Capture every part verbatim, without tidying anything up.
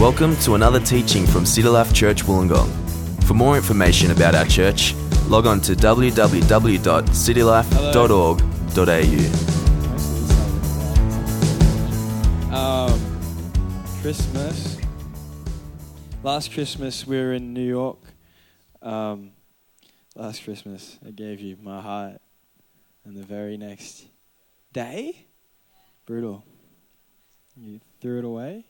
Welcome to another teaching from City Life Church Wollongong. For more information about our church, log on to w w w dot city life dot org dot a u. Um, Christmas. Last Christmas we were in New York. Um, last Christmas I gave you my heart, and the very next day, brutal. You threw it away.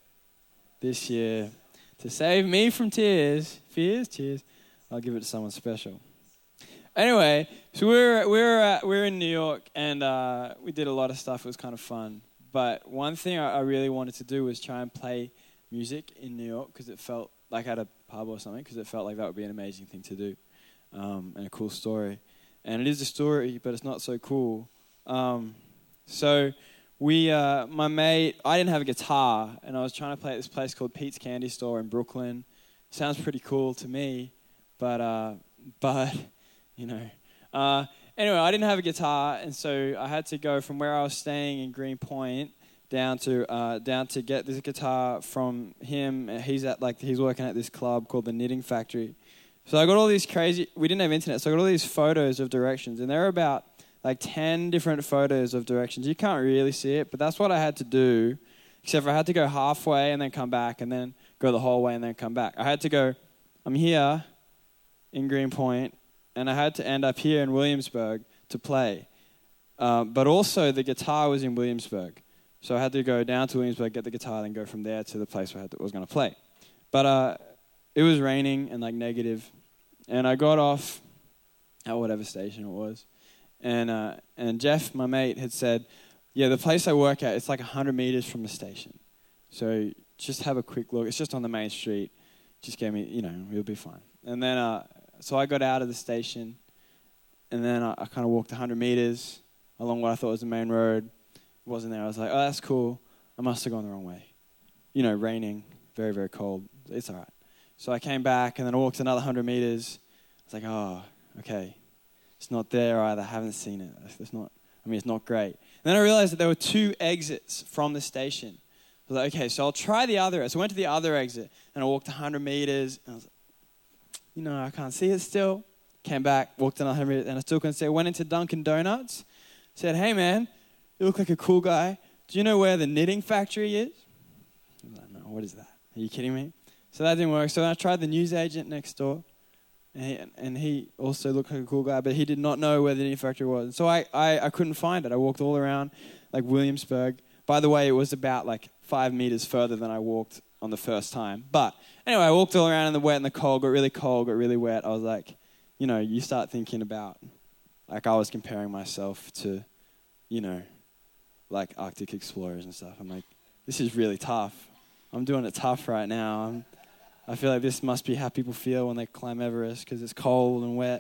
This year, to save me from tears, fears, tears, I'll give it to someone special. Anyway, so we were we were at, we were in New York, and uh, we did a lot of stuff. It was kind of fun. But one thing I, I really wanted to do was try and play music in New York, because it felt like at a pub or something, because it felt like that would be an amazing thing to do, um, and a cool story. And it is a story, but it's not so cool. Um, so. We, uh, my mate, I didn't have a guitar, and I was trying to play at this place called Pete's Candy Store in Brooklyn. Sounds pretty cool to me, but, uh, but, you know. Uh, anyway, I didn't have a guitar, and so I had to go from where I was staying in Greenpoint down to, uh, down to get this guitar from him. He's at, like, he's working at this club called the Knitting Factory. So I got all these crazy, we didn't have internet, so I got all these photos of directions, and they're about like ten different photos of directions. You can't really see it, but that's what I had to do, except for I had to go halfway and then come back, and then go the whole way and then come back. I had to go, I'm here in Greenpoint, and I had to end up here in Williamsburg to play. Uh, but also the guitar was in Williamsburg. So I had to go down to Williamsburg, get the guitar, then go from there to the place where I had to, was going to play. But uh, it was raining and like negative, and I got off at whatever station it was. And uh, and Jeff, my mate, had said, yeah, the place I work at, it's like one hundred meters from the station. So just have a quick look. It's just on the main street. Just gave me, you know, it'll be fine. And then, uh, so I got out of the station, and then I, I kind of walked one hundred meters along what I thought was the main road. It wasn't there. I was like, oh, that's cool. I must have gone the wrong way. You know, raining, very, very cold. It's all right. So I came back, and then I walked another one hundred meters. I was like, oh, okay. It's not there either. I haven't seen it. It's not. I mean, it's not great. And then I realized that there were two exits from the station. I was like, okay, so I'll try the other exit. So I went to the other exit, and I walked one hundred meters. And I was like, you know, I can't see it still. Came back, walked another one hundred meters, and I still couldn't see it. Went into Dunkin' Donuts. Said, hey, man, you look like a cool guy. Do you know where the Knitting Factory is? I was like, no, what is that? Are you kidding me? So that didn't work. So I tried the newsagent next door. And he, and he also looked like a cool guy, but he did not know where the Knitting Factory was. So I, I, I couldn't find it. I walked all around, like Williamsburg. By the way, it was about like five meters further than I walked on the first time. But anyway, I walked all around in the wet and the cold, got really cold, got really wet. I was like, you know, you start thinking about, like I was comparing myself to, you know, like Arctic explorers and stuff. I'm like, this is really tough. I'm doing it tough right now. I'm, I feel like this must be how people feel when they climb Everest, because it's cold and wet.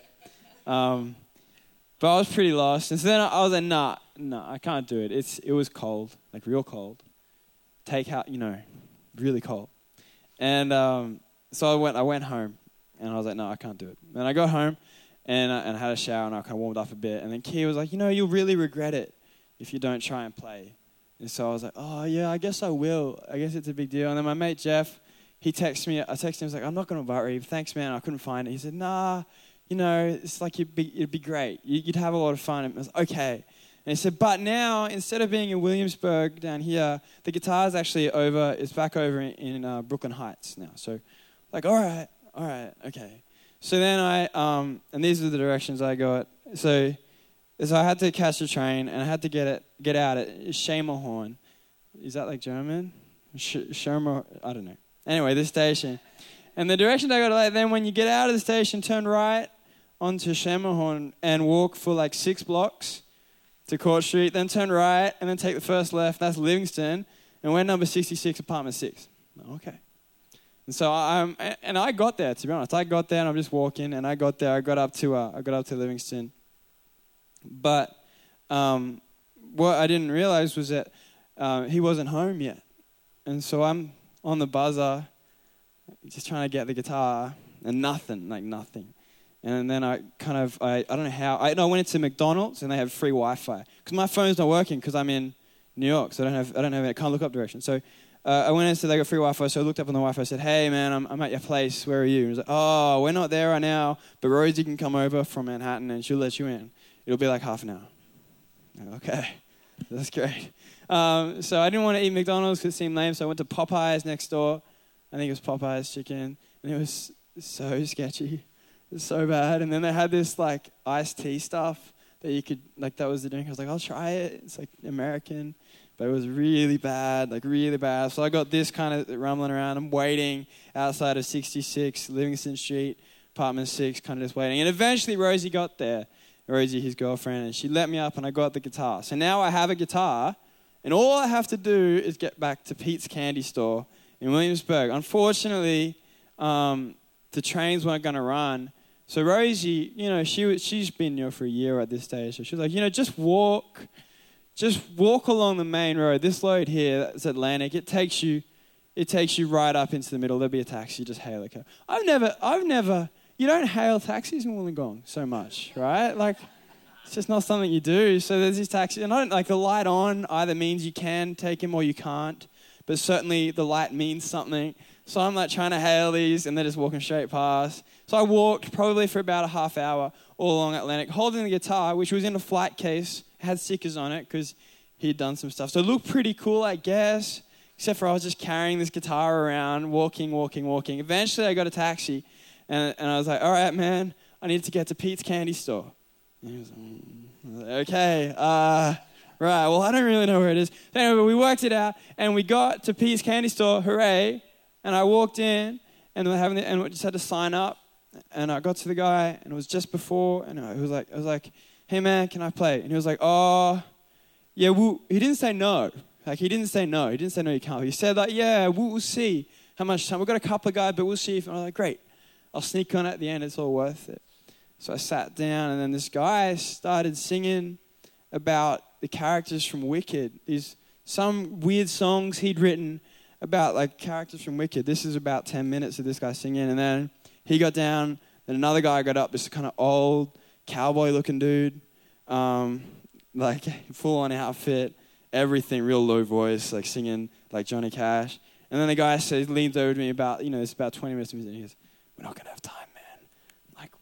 Um, but I was pretty lost. And so then I was like, nah, nah, I can't do it. It's It was cold, like real cold. Take out, you know, really cold. And um, so I went I went home, and I was like, no, I can't do it. And I got home, and I, and I had a shower, and I kind of warmed up a bit. And then Kia was like, you know, you'll really regret it if you don't try and play. And so I was like, oh, yeah, I guess I will. I guess it's a big deal. And then my mate Jeff, he texted me, I texted him, I was like, I'm not going to worry. Thanks, man. I couldn't find it. He said, nah, you know, it's like it'd be, it'd be great. You'd have a lot of fun. And I was like, okay. And he said, but now, instead of being in Williamsburg down here, the guitar's actually over, it's back over in, in uh, Brooklyn Heights now. So, like, all right, all right, okay. So then I, um, and these are the directions I got. So, so I had to catch the train, and I had to get it, get out at Schemerhorn. Is that like German? Sh- Schemer, I don't know. Anyway, this station. And the direction I got to like, then when you get out of the station, turn right onto Schemerhorn and walk for like six blocks to Court Street, then turn right and then take the first left. That's Livingston. And we're number sixty-six, apartment six. Okay. And so I'm, and I got there, to be honest. I got there and I'm just walking, and I got there. I got up to, uh, I got up to Livingston. But um, what I didn't realize was that uh, he wasn't home yet. And so I'm on the buzzer, just trying to get the guitar, and nothing, like nothing. And then I kind of, I, I don't know how, I, no, I went into McDonald's, and they have free Wi-Fi. Because my phone's not working, because I'm in New York, so I don't have, I don't have, I can't look up directions. So uh, I went and said they got free Wi-Fi, so I looked up on the Wi-Fi and said, hey, man, I'm, I'm at your place. Where are you? And he was like, oh, we're not there right now, but Rosie can come over from Manhattan and she'll let you in. It'll be like half an hour. I'm like, okay, that's great. Um, so I didn't want to eat McDonald's because it seemed lame, so I went to Popeyes next door. I think it was Popeyes chicken, and it was so sketchy. It was so bad. And then they had this, like, iced tea stuff that you could, like, that was the drink. I was like, I'll try it. It's, like, American. But it was really bad, like, really bad. So I got this kind of rumbling around. I'm waiting outside of sixty-six, Livingston Street, apartment six, kind of just waiting. And eventually Rosie got there, Rosie, his girlfriend, and she let me up, and I got the guitar. So now I have a guitar, and all I have to do is get back to Pete's Candy Store in Williamsburg. Unfortunately, um, the trains weren't going to run. So Rosie, you know, she she's been here for a year at this stage. So she was like, you know, just walk, just walk along the main road. This road here, that's Atlantic. It takes you, it takes you right up into the middle. There'll be a taxi. Just hail it. I've never, I've never. You don't hail taxis in Wollongong so much, right? Like, it's just not something you do. So there's this taxi, and I don't like the light on either means you can take him or you can't. But certainly the light means something. So I'm like trying to hail these, and they're just walking straight past. So I walked probably for about a half hour all along Atlantic, holding the guitar, which was in a flight case, had stickers on it because he'd done some stuff. So it looked pretty cool, I guess, except for I was just carrying this guitar around, walking, walking, walking. Eventually I got a taxi, and, and I was like, all right, man, I need to get to Pete's Candy Store. And he was like, mm. I was like, okay, uh, right, well, I don't really know where it is. So anyway, we worked it out, and we got to Pete's Candy Store, hooray, and I walked in, and we were having the, and we just had to sign up, and I got to the guy, and it was just before, and I was like, I was like, hey, man, can I play? And he was like, oh, yeah, we'll, he didn't say no. Like, he didn't say no. He didn't say no, you can't. He said, like, yeah, we'll, we'll see how much time. We've got a couple of guys, but we'll see if, and I was like, great. I'll sneak on at the end. It's all worth it. So I sat down, and then this guy started singing about the characters from Wicked. These some weird songs he'd written about, like, characters from Wicked. This is about ten minutes of this guy singing, and then he got down, then another guy got up, this kind of old cowboy-looking dude, um, like full-on outfit, everything, real low voice, like singing like Johnny Cash. And then the guy says, leans over to me about, you know, it's about twenty minutes of music, and he goes, we're not going to have time, man. I'm like,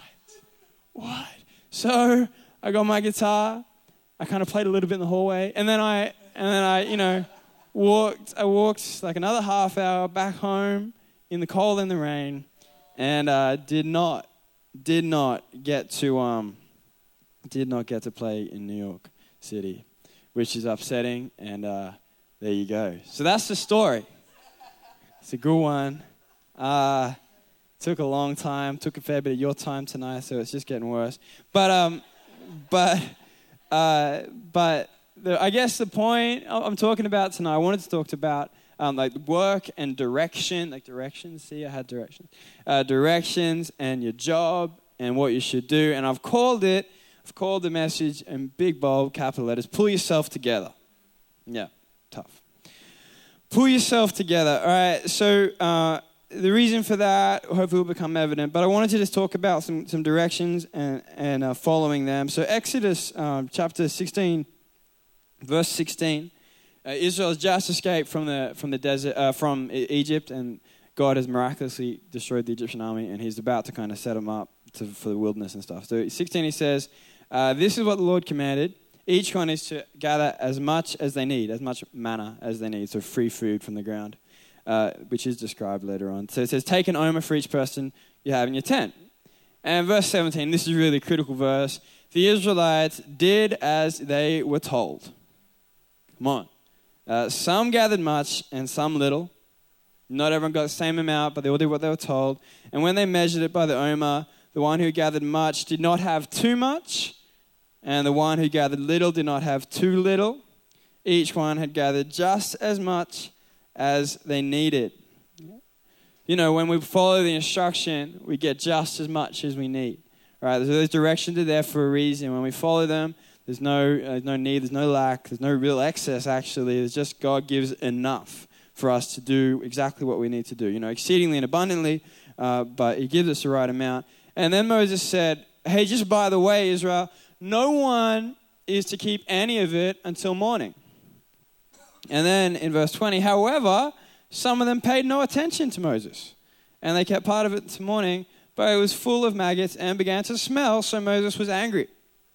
what? What? So I got my guitar. I kind of played a little bit in the hallway. And then I, and then I, you know, walked, I walked like another half hour back home in the cold and the rain, and uh, did not, did not get to, um, did not get to play in New York City, which is upsetting. And uh, there you go. So that's the story. It's a good one. Uh, took a long time. Took a fair bit of your time tonight, so it's just getting worse. But um, but uh, but the, I guess the point I'm talking about tonight, I wanted to talk about um, like work and direction, like directions. See, I had directions, uh, directions, and your job and what you should do. And I've called it. I've called the message in big bold capital letters. Pull yourself together. Yeah, tough. Pull yourself together. All right. So. Uh, The reason for that hopefully will become evident, but I wanted to just talk about some, some directions and, and uh, following them. So Exodus um, chapter sixteen, verse sixteen, uh, Israel has just escaped from the from the desert uh, from Egypt, and God has miraculously destroyed the Egyptian army, and He's about to kind of set them up to, for the wilderness and stuff. So sixteen, He says, uh, "This is what the Lord commanded: each one is to gather as much as they need, as much manna as they need, so free food from the ground." Uh, which is described later on. So it says, take an omer for each person you have in your tent. And verse seventeen, this is really a critical verse. The Israelites did as they were told. Come on. Uh, some gathered much and some little. Not everyone got the same amount, but they all did what they were told. And when they measured it by the omer, the one who gathered much did not have too much, and the one who gathered little did not have too little. Each one had gathered just as much as they needed. You know, when we follow the instruction, we get just as much as we need. All right, so those directions are there for a reason. When we follow them, there's no, uh, no need, there's no lack, there's no real excess, actually. It's just God gives enough for us to do exactly what we need to do. You know, exceedingly and abundantly, uh, but He gives us the right amount. And then Moses said, hey, just by the way, Israel, no one is to keep any of it until morning. And then in verse twenty, however, some of them paid no attention to Moses, and they kept part of it this morning, but it was full of maggots and began to smell, so Moses was angry.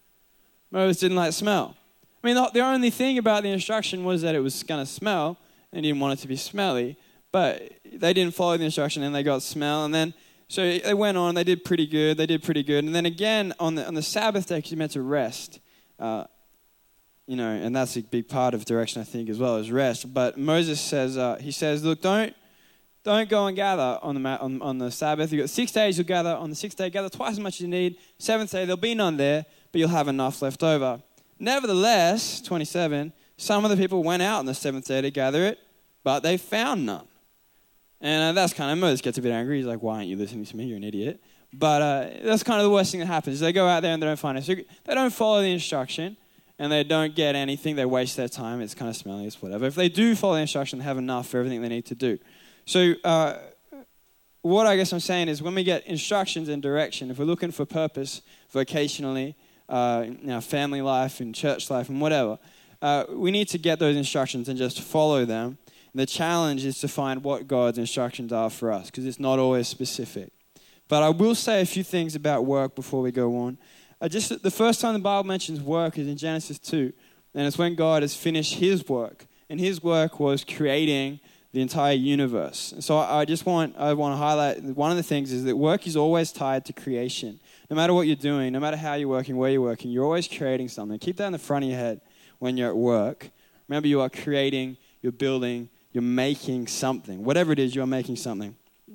Moses didn't like smell. I mean, the, the only thing about the instruction was that it was going to smell, and he didn't want it to be smelly, but they didn't follow the instruction, and they got smell, and then, so they went on, they did pretty good, they did pretty good, and then again, on the on the Sabbath day, because you're meant to rest, uh, you know, and that's a big part of direction, I think, as well, is rest, but Moses says, uh, he says, look, don't, Don't go and gather on the on, on the Sabbath. You've got six days, you'll gather. On the sixth day, gather twice as much as you need. Seventh day, there'll be none there, but you'll have enough left over. Nevertheless, twenty-seven, some of the people went out on the seventh day to gather it, but they found none. And uh, that's kind of, Moses gets a bit angry. He's like, why aren't you listening to me? You're an idiot. But uh, that's kind of the worst thing that happens. Is they go out there and they don't find it. So they don't follow the instruction, and they don't get anything. They waste their time. It's kind of smelly. It's whatever. If they do follow the instruction, they have enough for everything they need to do. So uh, what I guess I'm saying is when we get instructions and direction, if we're looking for purpose vocationally, uh, in our family life, in church life, and whatever, uh, we need to get those instructions and just follow them. And the challenge is to find what God's instructions are for us, because it's not always specific. But I will say a few things about work before we go on. Uh, just the first time the Bible mentions work is in Genesis two, and it's when God has finished his work. And his work was creating the entire universe. So I just want I want to highlight one of the things is that work is always tied to creation. No matter what you're doing, no matter how you're working, where you're working, you're always creating something. Keep that in the front of your head when you're at work. Remember, you are creating, you're building, you're making something. Whatever it is, you're making something.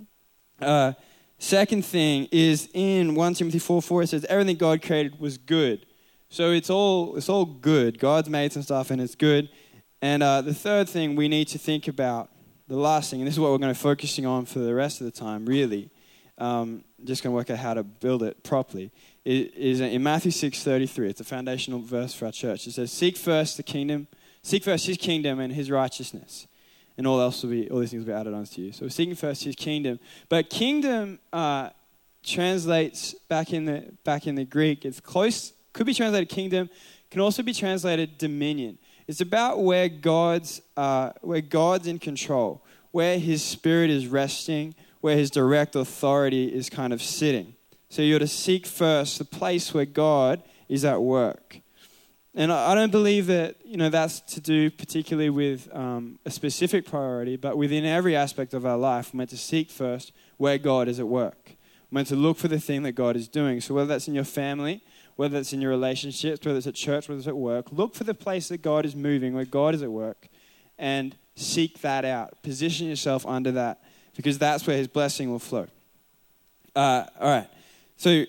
Uh, second thing is in First Timothy four four, it says, everything God created was good. So it's all it's all good. God's made some stuff and it's good. And uh, the third thing we need to think about, the last thing, and this is what we're going to be focusing on for the rest of the time, really, um, just going to work out how to build it properly, is in Matthew six thirty-three. It's a foundational verse for our church. It says, seek first the kingdom, seek first his kingdom and his righteousness, and all else will be, all these things will be added onto you. So we're seeking first his kingdom. But kingdom uh, translates back in the back in the Greek, it's close, could be translated kingdom, can also be translated dominion. It's about where God's uh, where God's in control, where his spirit is resting, where his direct authority is kind of sitting. So you're to seek first the place where God is at work. And I don't believe that, you know, that's to do particularly with um, a specific priority, but within every aspect of our life, we're meant to seek first where God is at work. We're meant to look for the thing that God is doing. So whether that's in your family, whether it's in your relationships, whether it's at church, whether it's at work, look for the place that God is moving, where God is at work, and seek that out. Position yourself under that, because that's where his blessing will flow. Uh, all right. So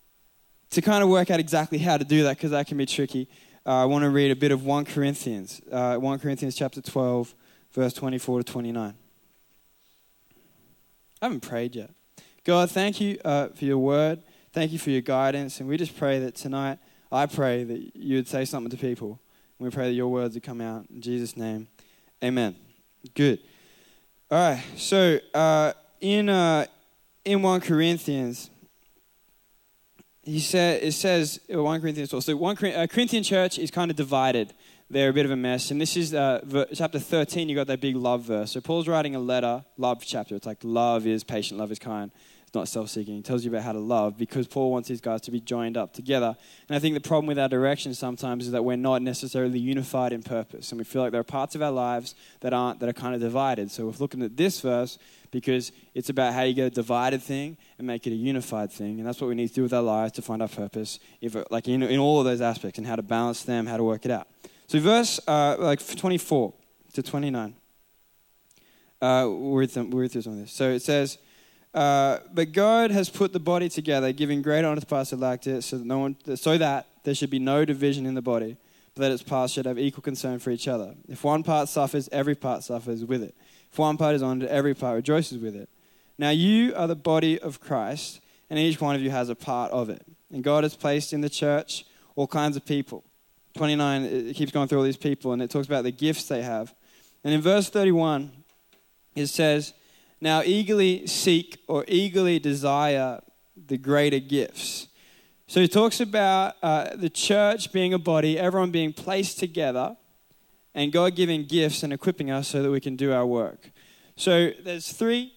to kind of work out exactly how to do that, because that can be tricky, uh, I want to read a bit of First Corinthians. Uh, First Corinthians chapter twelve, verse twenty-four to twenty-nine. I haven't prayed yet. God, thank you uh, for your word. Thank you for your guidance, and we just pray that tonight, I pray that you would say something to people, and we pray that your words would come out. In Jesus' name, amen. Good. All right, so uh, in uh, in First Corinthians, he said it says First Corinthians twelve. So one uh, Corinthian church is kind of divided. They're a bit of a mess, and this is uh, ver- chapter thirteen. You got that big love verse. So Paul's writing a letter, love chapter. It's like love is patient, love is kind. Not self-seeking. He tells you about how to love, because Paul wants these guys to be joined up together. And I think the problem with our direction sometimes is that we're not necessarily unified in purpose, and we feel like there are parts of our lives that aren't, that are kind of divided. So we're looking at this verse because it's about how you get a divided thing and make it a unified thing, and that's what we need to do with our lives to find our purpose, if it, like in, in all of those aspects, and how to balance them, how to work it out. So verse uh, like twenty-four to twenty-nine. Uh, we'll read, them, we'll read through some of this. So it says, Uh, but God has put the body together, giving great honor to parts that lacked it, so that no one, so that there should be no division in the body, but that its parts should have equal concern for each other. If one part suffers, every part suffers with it. If one part is honored, every part rejoices with it. Now you are the body of Christ, and each one of you has a part of it. And God has placed in the church all kinds of people. twenty-nine, it keeps going through all these people, and it talks about the gifts they have. And in verse thirty-one, it says, now eagerly seek or eagerly desire the greater gifts. So he talks about uh, the church being a body, everyone being placed together, and God giving gifts and equipping us so that we can do our work. So there's three,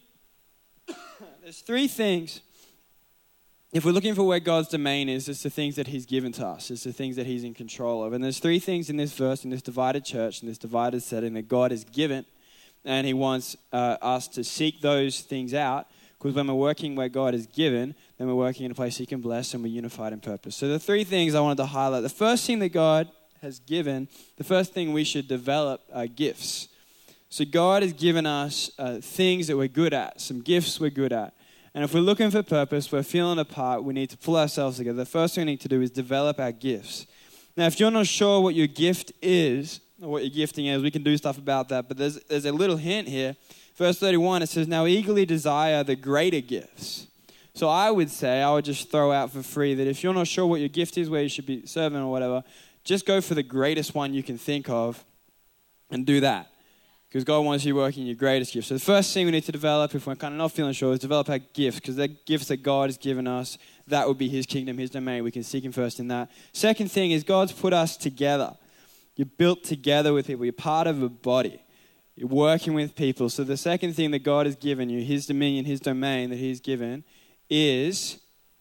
there's three things. If we're looking for where God's domain is, it's the things that he's given to us. It's the things that he's in control of. And there's three things in this verse, in this divided church, in this divided setting that God has given. And he wants uh, us to seek those things out. Because when we're working where God has given, then we're working in a place he can bless and we're unified in purpose. So the three things I wanted to highlight. The first thing that God has given, the first thing we should develop are gifts. So God has given us uh, things that we're good at, some gifts we're good at. And if we're looking for purpose, we're feeling apart, we need to pull ourselves together. The first thing we need to do is develop our gifts. Now, if you're not sure what your gift is, or what your gifting is, we can do stuff about that. But there's, there's a little hint here. Verse thirty-one, it says, now eagerly desire the greater gifts. So I would say, I would just throw out for free that if you're not sure what your gift is, where you should be serving or whatever, just go for the greatest one you can think of and do that. Because God wants you working your greatest gift. So the first thing we need to develop, if we're kind of not feeling sure, is develop our gifts. Because they're gifts that God has given us. That would be his kingdom, his domain. We can seek him first in that. Second thing is God's put us together. You're built together with people. You're part of a body. You're working with people. So the second thing that God has given you, his dominion, his domain that he's given, is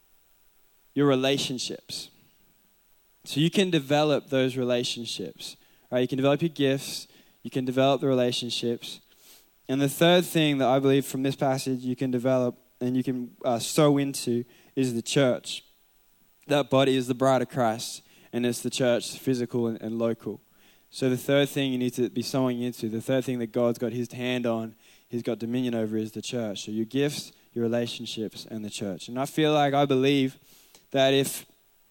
your relationships. So you can develop those relationships. Right? You can develop your gifts. You can develop the relationships. And the third thing that I believe from this passage you can develop and you can uh, sow into is the church. That body is the bride of Christ, and it's the church, physical and, and local. So the third thing you need to be sowing into, the third thing that God's got his hand on, he's got dominion over, is the church. So your gifts, your relationships, and the church. And I feel like I believe that if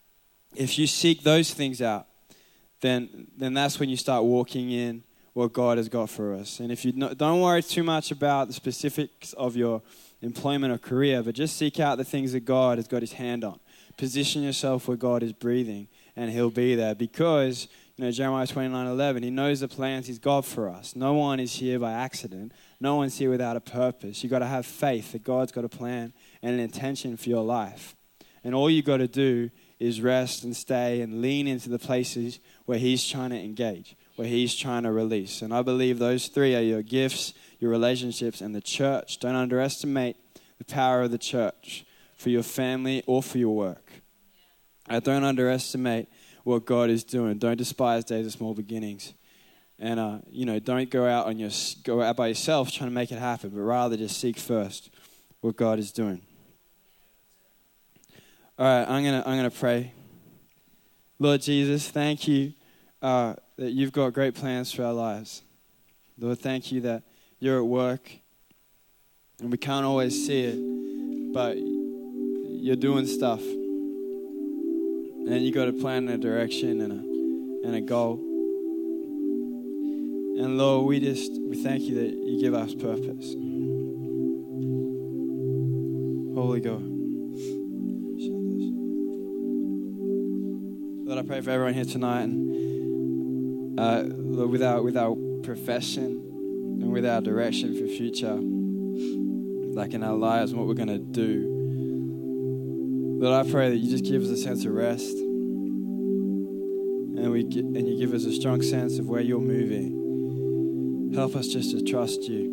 if you seek those things out, then then that's when you start walking in what God has got for us. And if you no, don't worry too much about the specifics of your employment or career, but just seek out the things that God has got his hand on. Position yourself where God is breathing, and he'll be there. Because, you know, Jeremiah twenty-nine eleven, he knows the plans he's got for us. No one is here by accident. No one's here without a purpose. You've got to have faith that God's got a plan and an intention for your life. And all you've got to do is rest and stay and lean into the places where he's trying to engage, where he's trying to release. And I believe those three are your gifts, your relationships, and the church. Don't underestimate the power of the church for your family or for your work. I don't underestimate what God is doing. Don't despise days of small beginnings. And, uh, you know, don't go out on your go out by yourself trying to make it happen, but rather just seek first what God is doing. All right, I'm gonna I'm gonna pray. Lord Jesus, thank you uh, that you've got great plans for our lives. Lord, thank you that you're at work, and we can't always see it, but you're doing stuff, and you got a plan and a direction and a and a goal. And Lord, we just we thank you that you give us purpose. Holy God. Lord, I pray for everyone here tonight, and uh, Lord, with our, with our profession and with our direction for future, like in our lives and what we're going to do, Lord, I pray that you just give us a sense of rest, and we get, and you give us a strong sense of where you're moving. Help us just to trust you.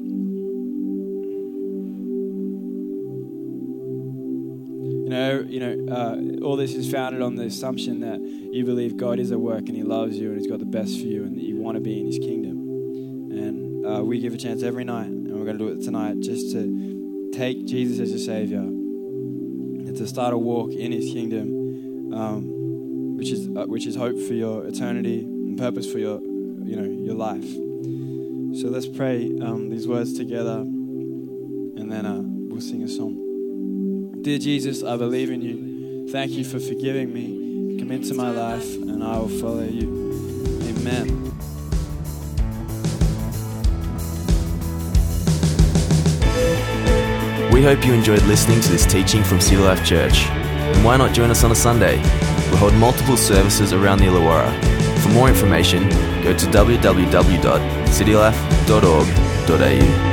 You know, you know, uh, all this is founded on the assumption that you believe God is at work and he loves you and he's got the best for you and that you want to be in his kingdom. And uh, we give a chance every night, and we're going to do it tonight, just to take Jesus as your Savior and to start a walk in his kingdom, um, which is uh, which is hope for your eternity and purpose for your, you know, your life. So let's pray um, these words together, and then uh, we'll sing a song. Dear Jesus, I believe in you. Thank you for forgiving me. Come into my life, and I will follow you. Amen. We hope you enjoyed listening to this teaching from City Life Church. And why not join us on a Sunday? We hold multiple services around the Illawarra. For more information, go to w w w dot city life dot org dot a u.